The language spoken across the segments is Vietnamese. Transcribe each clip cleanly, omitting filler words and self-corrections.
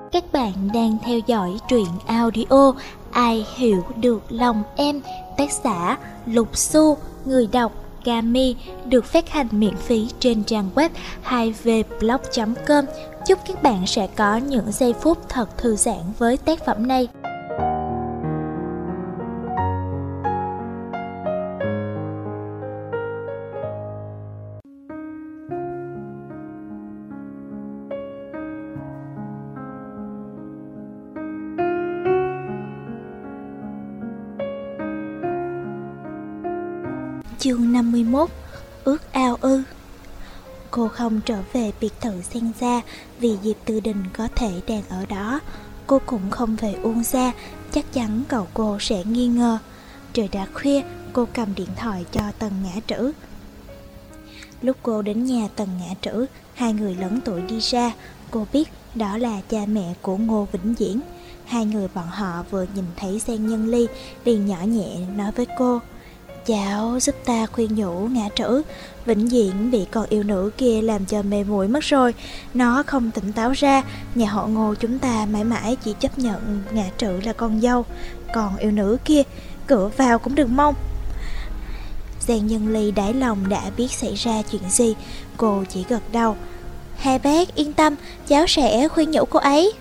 Các bạn đang theo dõi truyện audio Ai hiểu được lòng em, tác giả Lục Xu, người đọc Kami, được phát hành miễn phí trên trang web 2vblog.com. Chúc các bạn sẽ có những giây phút thật thư giãn với tác phẩm này. Chương 51. Ước ao ư? Cô không trở về biệt thự Sen Gia vì Diệp Tư Đình có thể đang ở đó. Cô cũng không về Uông Gia, chắc chắn cậu cô sẽ nghi ngờ. Trời đã khuya, cô cầm điện thoại cho Tần Ngã Trữ. Lúc cô đến nhà Tần Ngã Trữ, hai người lớn tuổi đi ra. Cô biết đó là cha mẹ của Ngô Vĩnh Diễn. Hai người bọn họ vừa nhìn thấy Giang Nhân Ly liền nhỏ nhẹ nói với cô: "Cháu giúp ta khuyên nhủ Ngã Trữ, Vĩnh Diễn bị con yêu nữ kia làm cho mê muội mất rồi. Nó không tỉnh táo ra, nhà họ Ngô chúng ta mãi mãi chỉ chấp nhận Ngã Trữ là con dâu. Còn yêu nữ kia, cửa vào cũng đừng mong." Giang Nhân Ly đáy lòng đã biết xảy ra chuyện gì, cô chỉ gật đầu: "Hai bác yên tâm, cháu sẽ khuyên nhủ cô ấy."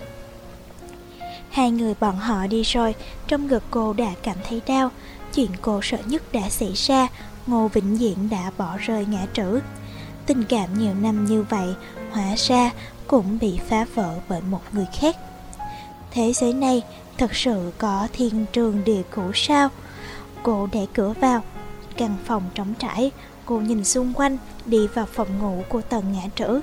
Hai người bọn họ đi rồi, trong ngực cô đã cảm thấy đau. Chuyện cô sợ nhất đã xảy ra, Ngô Vĩnh Diễn đã bỏ rơi Ngã Trữ. Tình cảm nhiều năm như vậy, hóa ra cũng bị phá vỡ bởi một người khác. Thế giới này thật sự có thiên trường địa cửu sao? Cô đẩy cửa vào, căn phòng trống trải. Cô nhìn xung quanh, đi vào phòng ngủ của Tần Ngã Trữ.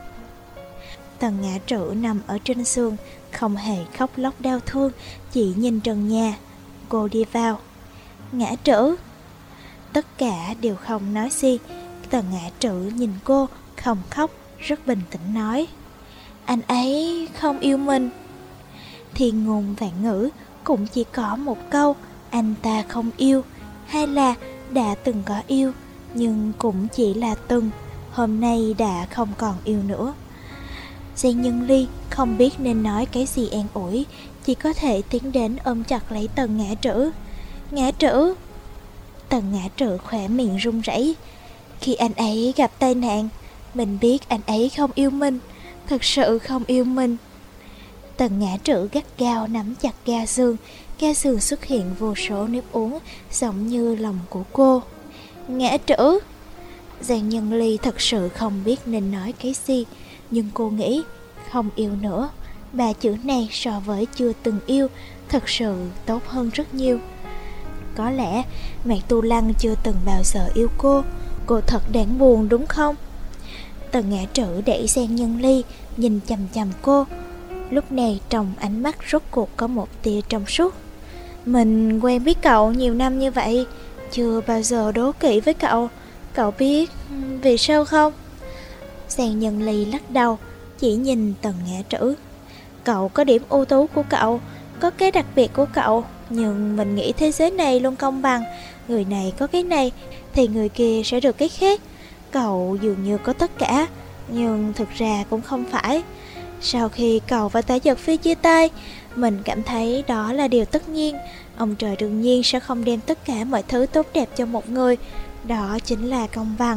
Tần Ngã Trữ nằm ở trên giường, không hề khóc lóc đau thương, chỉ nhìn trần nhà. Cô đi vào. "Ngã Trữ." Tất cả đều không nói gì. Tần Ngã Trữ nhìn cô, không khóc, rất bình tĩnh nói: "Anh ấy không yêu mình." Thiên ngôn vạn ngữ cũng chỉ có một câu: anh ta không yêu, hay là đã từng có yêu, nhưng cũng chỉ là từng, hôm nay đã không còn yêu nữa. Giang Nhân Ly không biết nên nói cái gì an ủi, chỉ có thể tiến đến ôm chặt lấy Tần Ngã Trữ. "Ngã Trữ." Tần Ngã Trữ khỏe miệng run rẩy. Khi anh ấy gặp tai nạn, mình biết anh ấy không yêu mình, thật sự không yêu mình. Tần Ngã Trữ gắt gao nắm chặt ga giường xuất hiện vô số nếp uốn giống như lòng của cô. "Ngã Trữ." Giang Nhân Ly thật sự không biết nên nói cái gì, nhưng cô nghĩ không yêu nữa, ba chữ này so với chưa từng yêu thật sự tốt hơn rất nhiều. Có lẽ Mạc Tu Lăng chưa từng bao giờ yêu cô thật đáng buồn đúng không? Tần Ngã Trữ đẩy Giang Nhân Ly, nhìn chằm chằm cô. Lúc này trong ánh mắt rốt cuộc có một tia trong suốt. "Mình quen biết cậu nhiều năm như vậy, chưa bao giờ đố kỵ với cậu. Cậu biết vì sao không?" Giang Nhân Ly lắc đầu, chỉ nhìn Tần Ngã Trữ. "Cậu có điểm ưu tú của cậu, có cái đặc biệt của cậu, nhưng mình nghĩ thế giới này luôn công bằng. Người này có cái này thì người kia sẽ được cái khác. Cậu dường như có tất cả, nhưng thực ra cũng không phải. Sau khi cậu và Tả Giật Phi chia tay, mình cảm thấy đó là điều tất nhiên. Ông trời đương nhiên sẽ không đem tất cả mọi thứ tốt đẹp cho một người. Đó chính là công bằng."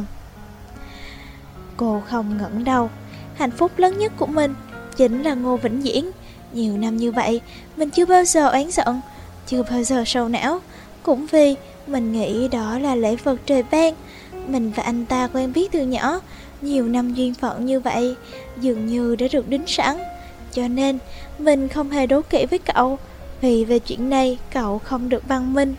Cô không ngẩng đầu. Hạnh phúc lớn nhất của mình chính là Ngô Vĩnh Diễn. Nhiều năm như vậy, mình chưa bao giờ oán giận, chưa bao giờ sầu não, cũng vì mình nghĩ đó là lễ vật trời ban. Mình và anh ta quen biết từ nhỏ, nhiều năm duyên phận như vậy dường như đã được đính sẵn. Cho nên mình không hề đố kỵ với cậu, vì về chuyện này cậu không được bằng mình.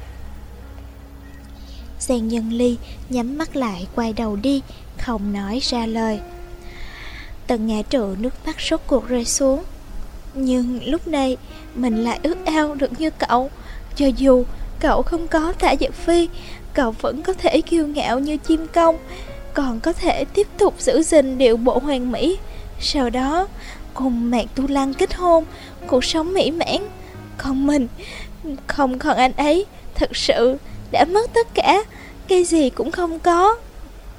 Giang Nhân Ly nhắm mắt lại, quay đầu đi, không nói ra lời. Tần Ngã Trữ nước mắt rốt cuộc rơi xuống. "Nhưng lúc này mình lại ước ao được như cậu. Cho dù cậu không có Tả Giật Phi, cậu vẫn có thể kiêu ngạo như chim công, còn có thể tiếp tục giữ gìn điệu bộ hoàn mỹ, sau đó cùng Mạc Tu Lăng kết hôn, cuộc sống mỹ mãn. Còn mình, không còn anh ấy, thật sự đã mất tất cả, cái gì cũng không có."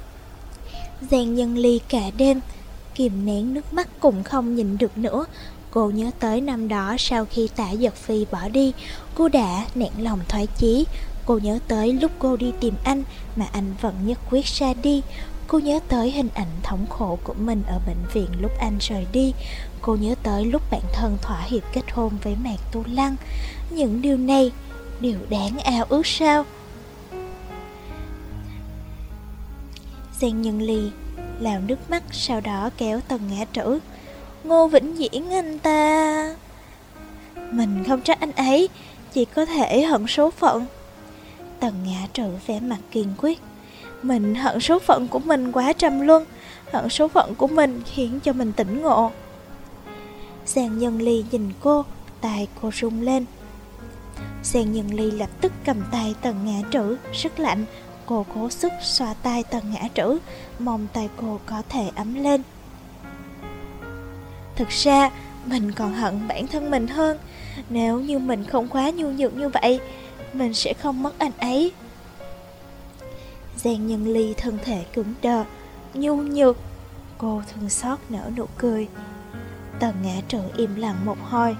Giang Nhân Ly cả đêm kìm nén nước mắt cũng không nhìn được nữa. Cô nhớ tới năm đó sau khi Tả Giật Phi bỏ đi, cô đã nản lòng thoái chí. Cô nhớ tới lúc cô đi tìm anh mà anh vẫn nhất quyết ra đi. Cô nhớ tới hình ảnh thống khổ của mình ở bệnh viện lúc anh rời đi. Cô nhớ tới lúc bản thân thỏa hiệp kết hôn với Mạc Tu Lăng. Những điều này đều đáng ao ước sao? Giang Nhân Ly lao nước mắt, sau đó kéo Tần Ngã Trữ. Ngô Vĩnh Viễn anh ta... Mình không trách anh ấy, chỉ có thể hận số phận. Tần Ngã Trữ vẻ mặt kiên quyết. Mình hận số phận của mình quá trầm luân, hận số phận của mình khiến cho mình tỉnh ngộ. Giang Nhân Ly nhìn cô, tay cô rung lên. Giang Nhân Ly lập tức cầm tay Tần Ngã Trữ, rất lạnh. Cô cố sức xoa tay Tần Ngã Trữ, mong tay cô có thể ấm lên. Thực ra mình còn hận bản thân mình hơn. Nếu như mình không quá nhu nhược như vậy, mình sẽ không mất anh ấy. Giang Nhân Ly thân thể cứng đờ. Nhu nhược? Cô thương xót nở nụ cười. Tần Ngã Trữ im lặng một hồi.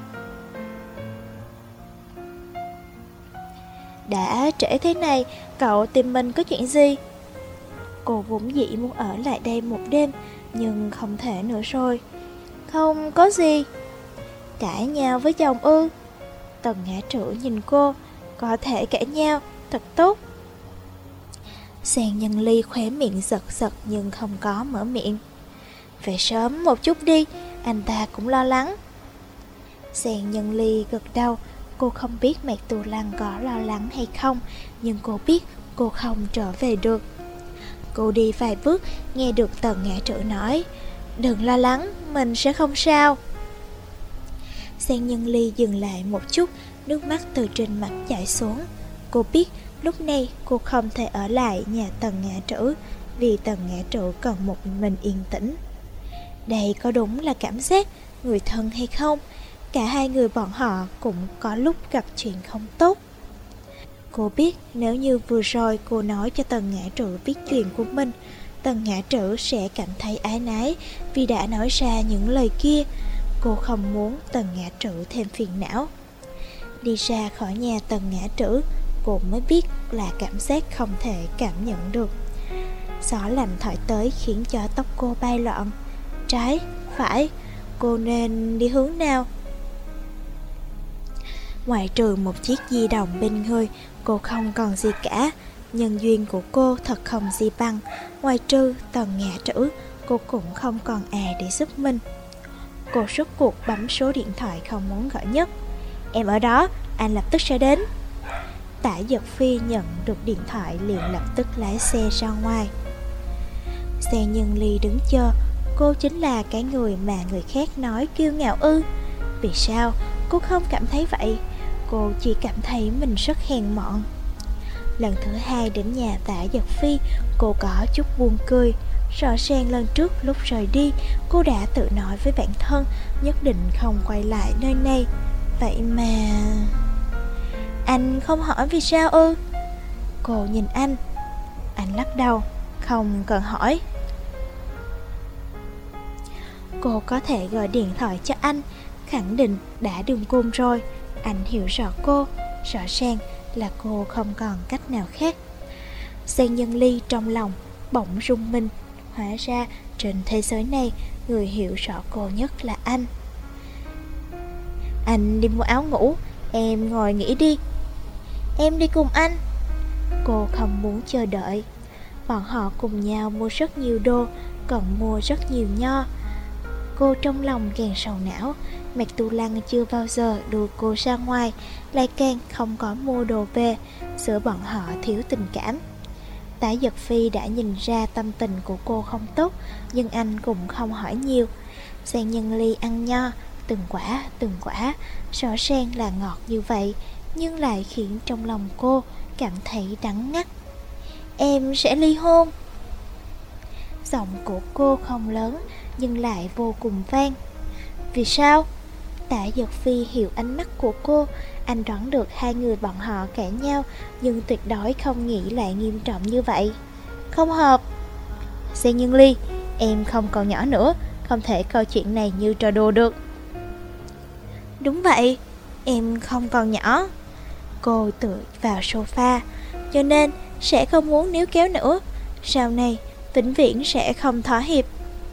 Đã trễ thế này, cậu tìm mình có chuyện gì? Cô vốn dĩ muốn ở lại đây một đêm, nhưng không thể nữa rồi. Không có gì. Cãi nhau với chồng ư? Tần Ngã Trữ nhìn cô. Có thể cãi nhau, thật tốt. Giang Nhân Ly khóe miệng giật giật nhưng không có mở miệng. Về sớm một chút đi, anh ta cũng lo lắng. Giang Nhân Ly gật đầu. Cô không biết Mạc Tu Lăng có lo lắng hay không, nhưng cô biết cô không trở về được. Cô đi vài bước, nghe được Tần Ngã Trữ nói, đừng lo lắng, mình sẽ không sao. Giang Nhân Ly dừng lại một chút, nước mắt từ trên mặt chảy xuống. Cô biết lúc này cô không thể ở lại nhà Tần Ngã Trữ, vì Tần Ngã Trữ cần một mình yên tĩnh. Đây có đúng là cảm giác người thân hay không? Cả hai người bọn họ cũng có lúc gặp chuyện không tốt. Cô biết nếu như vừa rồi cô nói cho Tần Ngã Trữ biết chuyện của mình, Tần Ngã Trữ sẽ cảm thấy áy náy vì đã nói ra những lời kia. Cô không muốn Tần Ngã Trữ thêm phiền não. Đi ra khỏi nhà Tần Ngã Trữ, cô mới biết là cảm giác không thể cảm nhận được. Gió lạnh thổi tới khiến cho tóc cô bay loạn. Trái, phải, cô nên đi hướng nào? Ngoại trừ một chiếc di động bên người, cô không còn gì cả. Nhân duyên của cô thật không gì bằng. Ngoài trừ Tần Ngã Trữ, cô cũng không còn ai để giúp mình. Cô rốt cuộc bấm số điện thoại không muốn gọi nhất. Em ở đó, anh lập tức sẽ đến. Tả Giật Phi nhận được điện thoại liền lập tức lái xe ra ngoài. Giang Nhân Ly đứng chờ. Cô chính là cái người mà người khác nói kiêu ngạo ư? Vì sao cô không cảm thấy vậy? Cô chỉ cảm thấy mình rất hèn mọn. Lần thứ hai đến nhà Tả Giật Phi, cô có chút buồn cười. Rõ ràng lần trước lúc rời đi, cô đã tự nói với bản thân nhất định không quay lại nơi này. Vậy mà... Anh không hỏi vì sao ư? Cô nhìn anh. Anh lắc đầu. Không cần hỏi. Cô có thể gọi điện thoại cho anh, khẳng định đã đường cung rồi. Anh hiểu rõ cô, rõ ràng là cô không còn cách nào khác. Giang Nhân Ly trong lòng bỗng rung mình. Hóa ra trên thế giới này, người hiểu rõ cô nhất là anh. Anh đi mua áo ngủ, em ngồi nghỉ đi. Em đi cùng anh. Cô không muốn chờ đợi. Bọn họ cùng nhau mua rất nhiều đồ, còn mua rất nhiều nho. Cô trong lòng càng sầu não. Mạc Tu Lăng chưa bao giờ đưa cô ra ngoài, lại càng không có mua đồ về. Giữa bọn họ thiếu tình cảm. Tả Giật Phi đã nhìn ra tâm tình của cô không tốt, nhưng anh cũng không hỏi nhiều. Giang Nhân Ly ăn nho, từng quả, rõ ràng là ngọt như vậy, nhưng lại khiến trong lòng cô cảm thấy đắng ngắt. Em sẽ ly hôn. Giọng của cô không lớn, nhưng lại vô cùng vang. Vì sao? Tả Giật Phi hiểu ánh mắt của cô. Anh đoán được hai người bọn họ cãi nhau, nhưng tuyệt đối không nghĩ lại nghiêm trọng như vậy. Không hợp. Giang Nhân Ly, em không còn nhỏ nữa, không thể coi chuyện này như trò đùa được. Đúng vậy, em không còn nhỏ. Cô tựa vào sofa, cho nên sẽ không muốn níu kéo nữa. Sau này, vĩnh viễn sẽ không thỏa hiệp.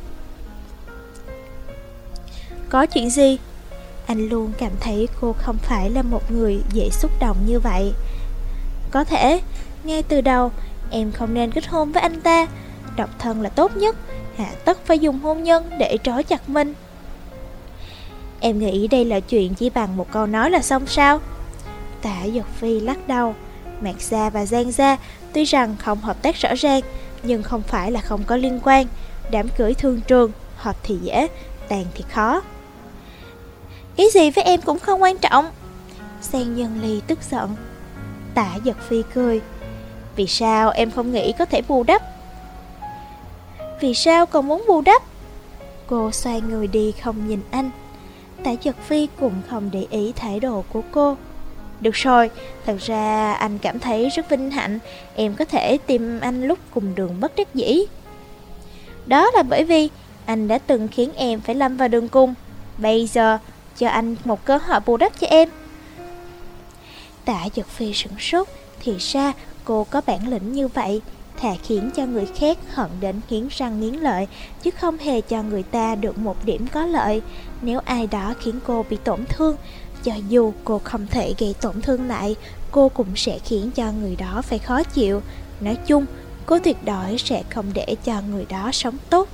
Có chuyện gì? Anh luôn cảm thấy cô không phải là một người dễ xúc động như vậy. Có thể, ngay từ đầu, em không nên kết hôn với anh ta. Độc thân là tốt nhất, hạ tất phải dùng hôn nhân để trói chặt mình. Em nghĩ đây là chuyện chỉ bằng một câu nói là xong sao? Tạ Giật Phi lắc đầu. Mạc Gia và Giang Gia tuy rằng không hợp tác rõ ràng, nhưng không phải là không có liên quan. Đám cưới thương trường, hợp thì dễ, tàn thì khó. Cái gì với em cũng không quan trọng. Giang Nhân Ly tức giận. Tạ Giật Phi cười. Vì sao em không nghĩ có thể bù đắp? Vì sao còn muốn bù đắp? Cô xoay người đi không nhìn anh. Tạ Giật Phi cũng không để ý thái độ của cô. Được rồi, thật ra anh cảm thấy rất vinh hạnh em có thể tìm anh lúc cùng đường bất đắc dĩ. Đó là bởi vì anh đã từng khiến em phải lâm vào đường cùng. Bây giờ cho anh một cơ hội bù đắp cho em. Tạ Giật Phi sửng sốt. Thì ra cô có bản lĩnh như vậy, thà khiến cho người khác hận đến nghiến răng nghiến lợi, chứ không hề cho người ta được một điểm có lợi. Nếu ai đó khiến cô bị tổn thương, cho dù cô không thể gây tổn thương lại, cô cũng sẽ khiến cho người đó phải khó chịu. Nói chung, cô tuyệt đối sẽ không để cho người đó sống tốt.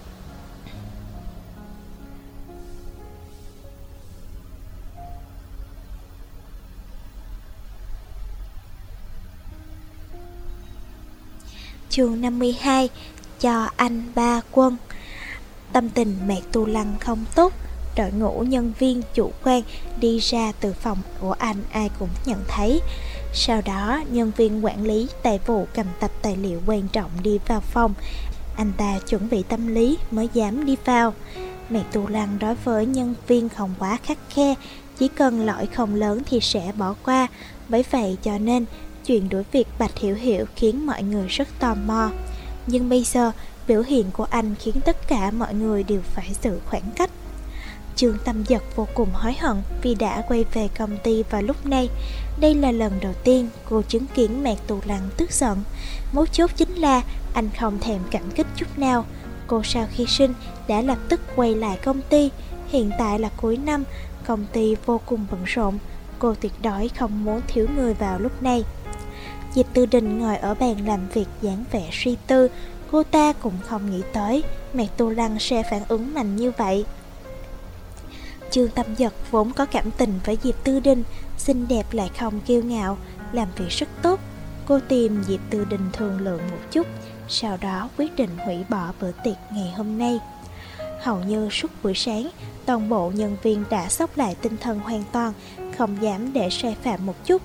Chương 52. Cho anh 3 quân. Tâm tình Mạc Tu Lăng không tốt. Đội ngũ nhân viên chủ quan đi ra từ phòng của anh ai cũng nhận thấy. Sau đó nhân viên quản lý tài vụ cầm tập tài liệu quan trọng đi vào phòng. Anh ta chuẩn bị tâm lý mới dám đi vào. Mạc Tu Lăng đối với nhân viên không quá khắt khe, chỉ cần lỗi không lớn thì sẽ bỏ qua. Bởi vậy cho nên chuyện đuổi việc Bạch Hiểu Hiểu khiến mọi người rất tò mò. Nhưng bây giờ biểu hiện của anh khiến tất cả mọi người đều phải giữ khoảng cách. Trương Tâm Dật vô cùng hối hận vì đã quay về công ty vào lúc này. Đây là lần đầu tiên cô chứng kiến Mạc Tu Lăng tức giận. Mấu chốt chính là anh không thèm cảm kích chút nào. Cô sau khi sinh đã lập tức quay lại công ty. Hiện tại là cuối năm, công ty vô cùng bận rộn. Cô tuyệt đối không muốn thiếu người vào lúc này. Diệp Tư Đình ngồi ở bàn làm việc dáng vẻ suy tư. Cô ta cũng không nghĩ tới Mạc Tu Lăng sẽ phản ứng mạnh như vậy. Trương Tâm Dật vốn có cảm tình với Diệp Tư Đình, xinh đẹp lại không kiêu ngạo, làm việc rất tốt. Cô tìm Diệp Tư Đình thương lượng một chút, sau đó quyết định hủy bỏ bữa tiệc ngày hôm nay. Hầu như suốt buổi sáng, toàn bộ nhân viên đã xốc lại tinh thần hoàn toàn, không dám để sai phạm một chút.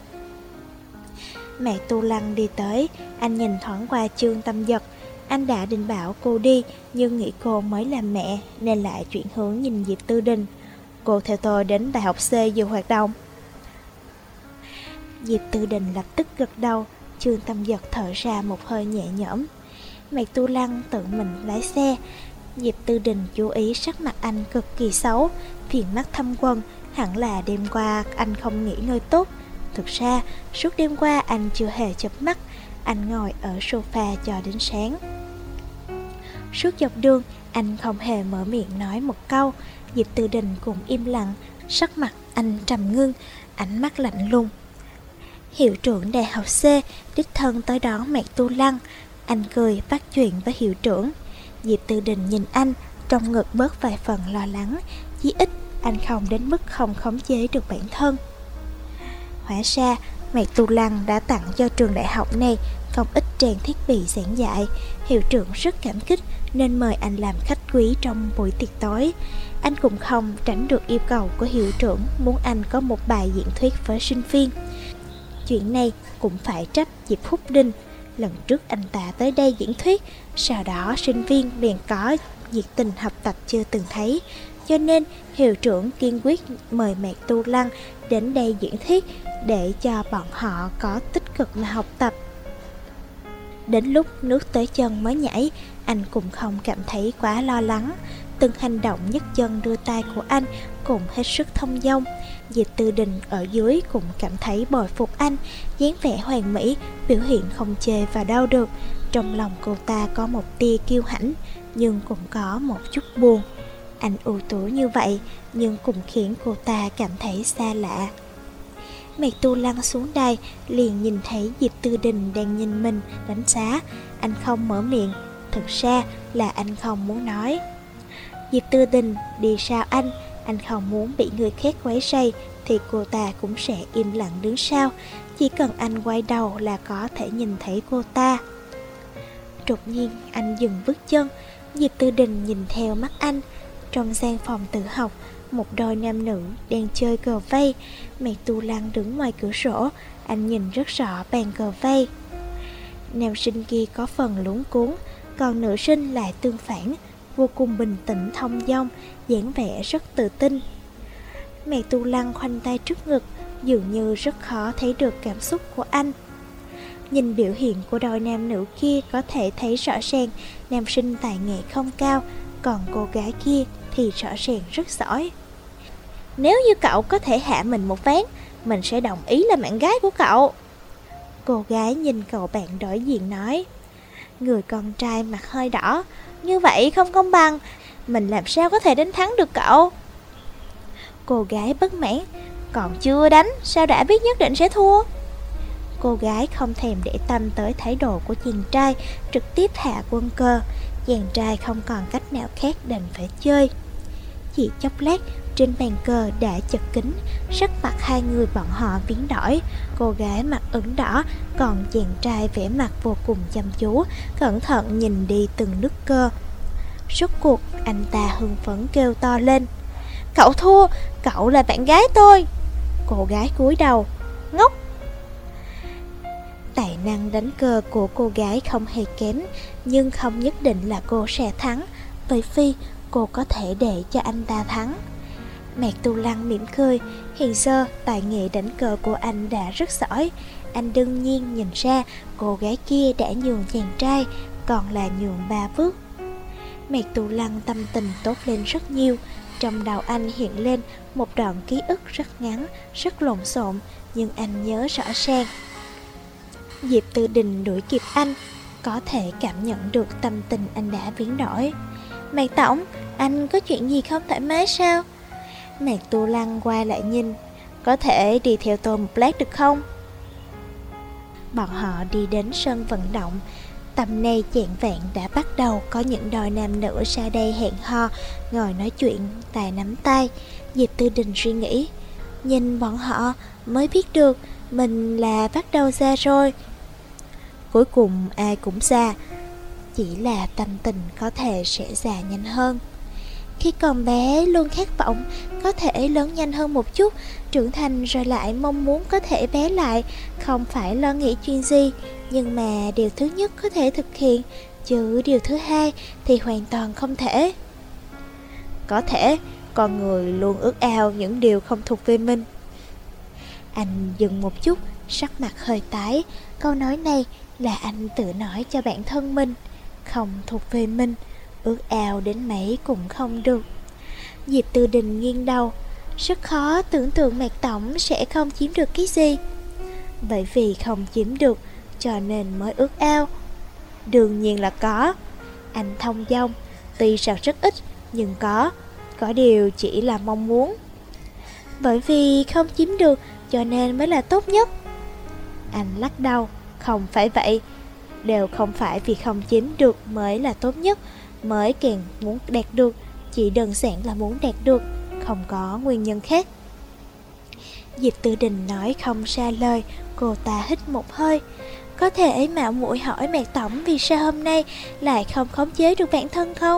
Mạc Tu Lăng đi tới, anh nhìn thoáng qua Trương Tâm Dật. Anh đã định bảo cô đi, nhưng nghĩ cô mới là mẹ nên lại chuyển hướng nhìn Diệp Tư Đình. Cô theo tôi đến đại học C dự hoạt động. Diệp Tư Đình lập tức gật đầu. Trương Tâm Dật thở ra một hơi nhẹ nhõm. Mạc Tu Lăng tự mình lái xe. Diệp Tư Đình chú ý sắc mặt anh cực kỳ xấu, phiền mắt thâm quầng. Hẳn là đêm qua anh không nghỉ ngơi tốt. Thực ra suốt đêm qua anh chưa hề chợp mắt. Anh ngồi ở sofa cho đến sáng. Suốt dọc đường anh không hề mở miệng nói một câu. Diệp Tư Đình cũng im lặng. Sắc mặt anh trầm ngưng, ánh mắt lạnh lùng. Hiệu trưởng đại học C đích thân tới đón Mạc Tu Lăng. Anh cười bắt chuyện với hiệu trưởng. Diệp Tư Đình nhìn anh, trong ngực bớt vài phần lo lắng. Chí ít anh không đến mức không khống chế được bản thân. Hóa ra Mạc Tu Lăng đã tặng cho trường đại học này không ít trang thiết bị giảng dạy. Hiệu trưởng rất cảm kích nên mời anh làm khách quý trong buổi tiệc tối. Anh cũng không tránh được yêu cầu của hiệu trưởng muốn anh có một bài diễn thuyết với sinh viên. Chuyện này cũng phải trách Diệp Phúc Đinh. Lần trước anh ta tới đây diễn thuyết, sau đó sinh viên liền có nhiệt tình học tập chưa từng thấy. Cho nên hiệu trưởng kiên quyết mời Mạc Tu Lăng đến đây diễn thuyết để cho bọn họ có tích cực mà học tập. Đến lúc nước tới chân mới nhảy, anh cũng không cảm thấy quá lo lắng. Từng hành động nhấc chân đưa tay của anh cũng hết sức thông dong. Diệp Tư Đình ở dưới cũng cảm thấy bồi phục anh, dáng vẻ hoàn mỹ, biểu hiện không chê vào đâu được. Trong lòng cô ta có một tia kiêu hãnh, nhưng cũng có một chút buồn. Anh ưu tú như vậy, nhưng cũng khiến cô ta cảm thấy xa lạ. Mạc Tu Lăng xuống đây, liền nhìn thấy Diệp Tư Đình đang nhìn mình, đánh giá. Anh không mở miệng, thực ra là anh không muốn nói. Diệp Tư Đình đi sau anh không muốn bị người khác quấy rầy, thì cô ta cũng sẽ im lặng đứng sau. Chỉ cần anh quay đầu là có thể nhìn thấy cô ta. Đột nhiên anh dừng bước chân. Diệp Tư Đình nhìn theo mắt anh. Trong gian phòng tự học, một đôi nam nữ đang chơi cờ vây. Mạc Tu Lăng đứng ngoài cửa sổ, anh nhìn rất rõ bàn cờ vây. Nam sinh kia có phần luống cuống, còn nữ sinh lại tương phản, vô cùng bình tĩnh thông dong, dáng vẻ rất tự tin. Mạc Tu Lăng khoanh tay trước ngực, dường như rất khó thấy được cảm xúc của anh. Nhìn biểu hiện của đôi nam nữ kia có thể thấy rõ ràng nam sinh tài nghệ không cao, còn cô gái kia thì rõ ràng rất giỏi. Nếu như cậu có thể hạ mình một ván, mình sẽ đồng ý là bạn gái của cậu. Cô gái nhìn cậu bạn đối diện nói. Người con trai mặt hơi đỏ. Như vậy không công bằng, mình làm sao có thể đánh thắng được cậu? Cô gái bất mãn. Còn chưa đánh, sao đã biết nhất định sẽ thua? Cô gái không thèm để tâm tới thái độ của chàng trai, trực tiếp hạ quân cờ. Chàng trai không còn cách nào khác đành phải chơi. Chỉ chốc lát, trên bàn cờ đã chật kín, sắc mặt hai người bọn họ biến đổi. Cô gái mặt ửng đỏ, còn chàng trai vẻ mặt vô cùng chăm chú, cẩn thận nhìn đi từng nước cờ. Rốt cuộc, anh ta hưng phấn kêu to lên. Cậu thua, cậu là bạn gái tôi. Cô gái cúi đầu. Ngốc. Tài năng đánh cờ của cô gái không hề kém, nhưng không nhất định là cô sẽ thắng, bởi vì cô có thể để cho anh ta thắng. Mạc Tu Lăng mỉm cười. Hiện giờ tài nghệ đánh cờ của anh đã rất giỏi. Anh đương nhiên nhìn ra cô gái kia đã nhường chàng trai, còn là nhường 3 bước. Mạc Tu Lăng tâm tình tốt lên rất nhiều. Trong đầu anh hiện lên một đoạn ký ức rất ngắn, rất lộn xộn, nhưng anh nhớ rõ ràng. Diệp Tư Đình đuổi kịp anh, có thể cảm nhận được tâm tình anh đã biến đổi. Mạc Tổng, anh có chuyện gì không thoải mái sao? Mạc Tu Lăng qua lại nhìn. Có thể đi theo tôi một lát được không? Bọn họ đi đến sân vận động. Tầm này chạng vạng đã bắt đầu có những đôi nam nữ ra đây hẹn hò, ngồi nói chuyện, tay nắm tay. Diệp Tư Đình suy nghĩ. Nhìn bọn họ mới biết được mình là bắt đầu ra rồi. Cuối cùng ai cũng già, chỉ là tâm tình có thể sẽ già nhanh hơn. Khi còn bé luôn khát vọng có thể lớn nhanh hơn một chút, trưởng thành rồi lại mong muốn có thể bé lại, không phải lo nghĩ chuyện gì. Nhưng mà điều thứ nhất có thể thực hiện, chứ điều thứ hai thì hoàn toàn không thể. Có thể, con người luôn ước ao những điều không thuộc về mình. Anh dừng một chút, sắc mặt hơi tái. Câu nói này là anh tự nói cho bản thân mình. Không thuộc về mình, ước ao đến mấy cũng không được. Diệp Tư Đình nghiêng đầu. Rất khó tưởng tượng Mạc Tổng sẽ không chiếm được cái gì. Bởi vì không chiếm được cho nên mới ước ao. Đương nhiên là có. Anh thông dong. Tuy rằng rất ít nhưng có điều chỉ là mong muốn. Bởi vì không chiếm được cho nên mới là tốt nhất. Anh lắc đầu. Không phải vậy. Đều không phải vì không chiếm được mới là tốt nhất, mới càng muốn đạt được. Chỉ đơn giản là muốn đạt được, không có nguyên nhân khác. Diệp Tư Đình nói không ra lời. Cô ta hít một hơi. Có thể mạo muội hỏi Mạc Tổng vì sao hôm nay lại không khống chế được bản thân không?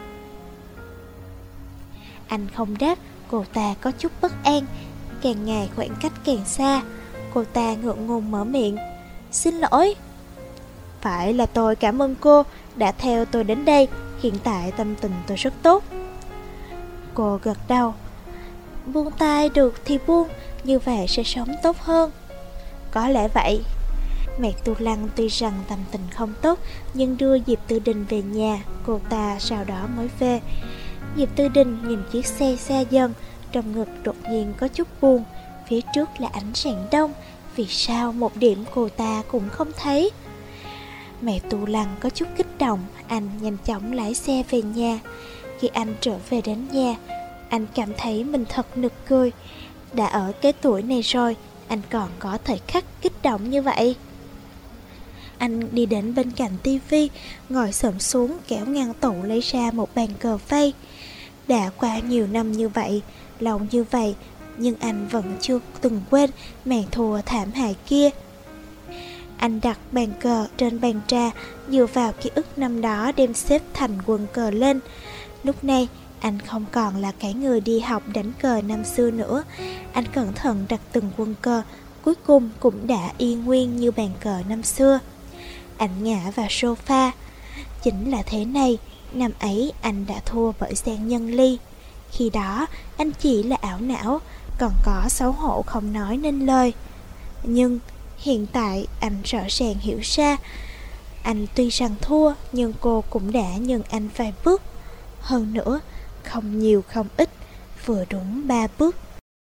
Anh không đáp. Cô ta có chút bất an. Càng ngày khoảng cách càng xa. Cô ta ngượng ngùng mở miệng. Xin lỗi. Phải là tôi cảm ơn cô đã theo tôi đến đây. Hiện tại tâm tình tôi rất tốt. Cô gật đầu. Buông tay được thì buông, như vậy sẽ sống tốt hơn. Có lẽ vậy. Mạc Tu Lăng tuy rằng tâm tình không tốt, nhưng đưa Diệp Tư Đình về nhà. Cô ta sau đó mới về. Diệp Tư Đình nhìn chiếc xe xa dần, trong ngực đột nhiên có chút buồn. Phía trước là ánh rạng đông, vì sao một điểm cô ta cũng không thấy? Mẹ Tu Lăng có chút kích động, anh nhanh chóng lái xe về nhà. Khi anh trở về đến nhà, anh cảm thấy mình thật nực cười. Đã ở cái tuổi này rồi, anh còn có thời khắc kích động như vậy. Anh đi đến bên cạnh tivi, ngồi xổm xuống kéo ngăn tủ lấy ra một bàn cờ vây. Đã qua nhiều năm như vậy, lâu như vậy, nhưng anh vẫn chưa từng quên màn thua thảm hại kia. Anh đặt bàn cờ trên bàn trà, dựa vào ký ức năm đó đem xếp thành quân cờ lên. Lúc này, anh không còn là cái người đi học đánh cờ năm xưa nữa. Anh cẩn thận đặt từng quân cờ, cuối cùng cũng đã yên nguyên như bàn cờ năm xưa. Anh ngã vào sofa. Chính là thế này, năm ấy anh đã thua bởi Giang Nhân Ly. Khi đó, anh chỉ là ảo não, còn có xấu hổ không nói nên lời. Nhưng hiện tại anh rõ ràng hiểu ra, anh tuy rằng thua, nhưng cô cũng đã nhường anh vài bước. Hơn nữa, không nhiều không ít, vừa đúng 3 bước.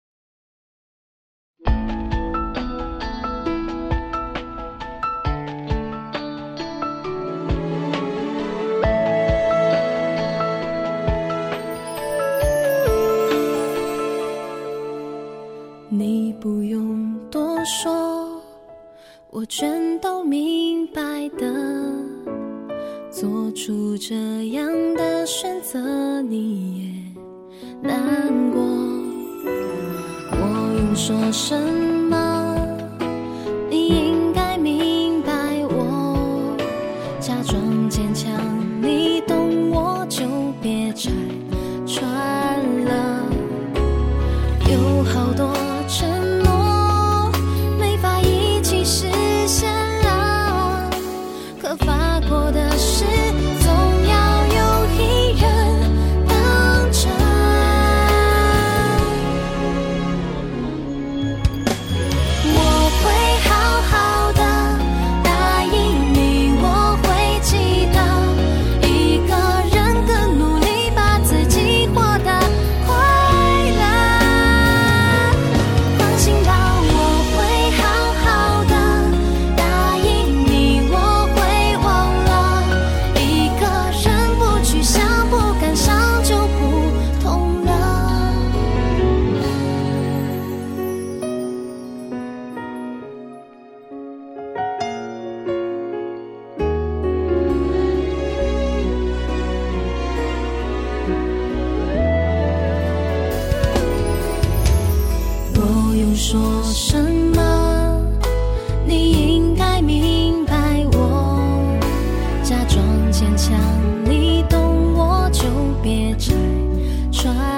你不用多说，我全都明白的。做出这样的选择，你也难过。我用说什么，你应该明白我。假装坚强，你懂我就别拆穿了。有好多承诺没法一起实现了，可发过的事总要有一人当真。我会好好的答应你，我会记得一个人更努力把自己活得快乐。放心吧，我会好好的答应你，我会忘了一个人不去想，不感伤就不痛了。我用说什么，你应该明白我。假装坚强，你懂我就别拆穿